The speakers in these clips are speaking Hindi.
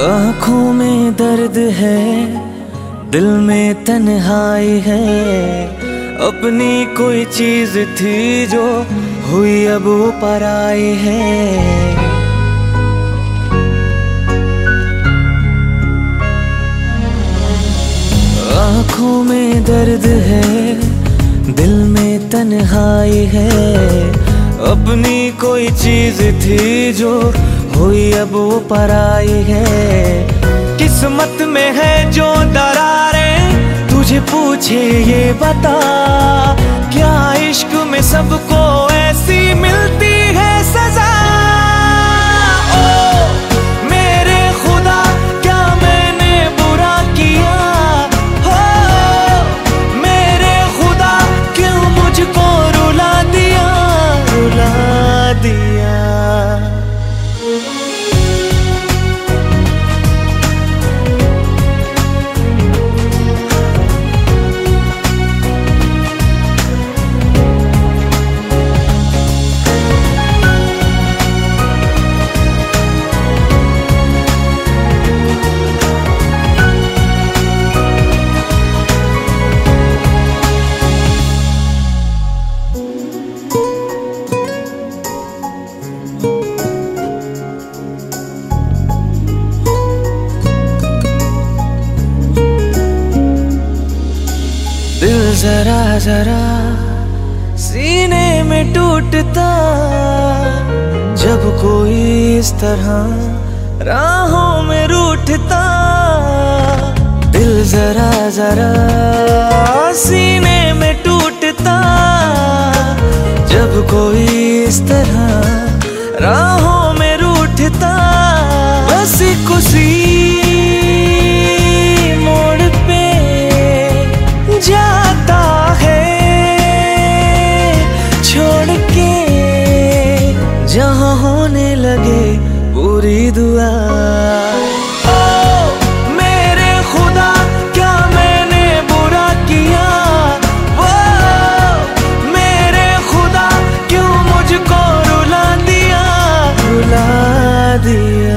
आँखों में दर्द है, दिल में तन्हाई है। अपनी कोई चीज थी जो हुई अब वो पराई है। आँखों में दर्द है, दिल में तन्हाई है। अपनी कोई चीज थी जो हुई अब वो पराई है। किस्मत में है जो दरारें, तुझे पूछे ये बता, क्या इश्क में सबको ऐसी मिलती है सजा? ओ मेरे खुदा, क्या मैंने बुरा किया? हो मेरे खुदा, क्यों मुझको रुला दिया, रुला दिया। दिल जरा जरा सीने में टूटता, जब कोई इस तरह राहों में रूठता। दिल जरा जरा सीने में टूटता, जब कोई इस तरह राहों में रूठता। बस खुशी मोड़ पे जाता है, छोड़ के जहाँ होने लगे पूरी दुआ। ओ मेरे खुदा, क्या मैंने बुरा किया? वो मेरे खुदा, क्यों मुझको रुला दिया, रुला दिया।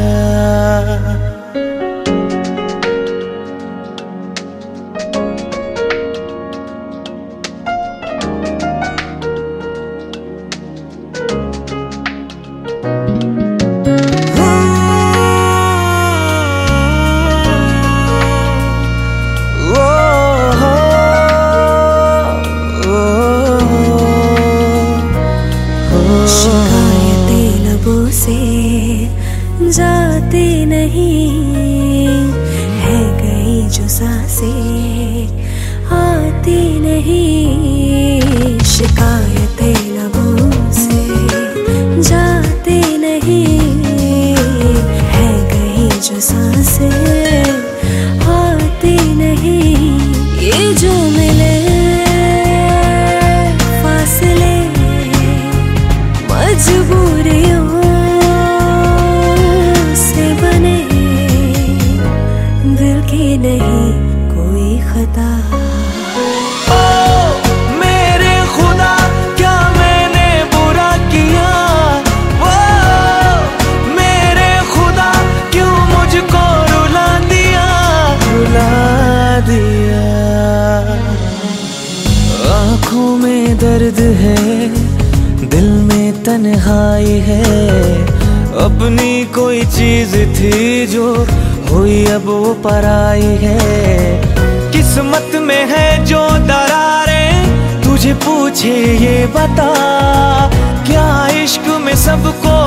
शिकायतें लबों से जाती नहीं है, गई जो सांसें आती नहीं। शिकायतें लबों से जाती नहीं है, गई जो सांसें आती नहीं। ये जो मिले फासले मजबूरियों से बने, दिल की नहीं कोई खता। ओ मेरे खुदा, क्या मैंने बुरा किया? वो मेरे खुदा, क्यों मुझको रुला दिया, रुला दिया। आँखों में दर्द है, दिल में तन्हाई है। अपनी कोई चीज थी जो हुई अब वो पराई है। किस्मत में है जो दरारें, तुझे पूछे ये बता, क्या इश्क में सबको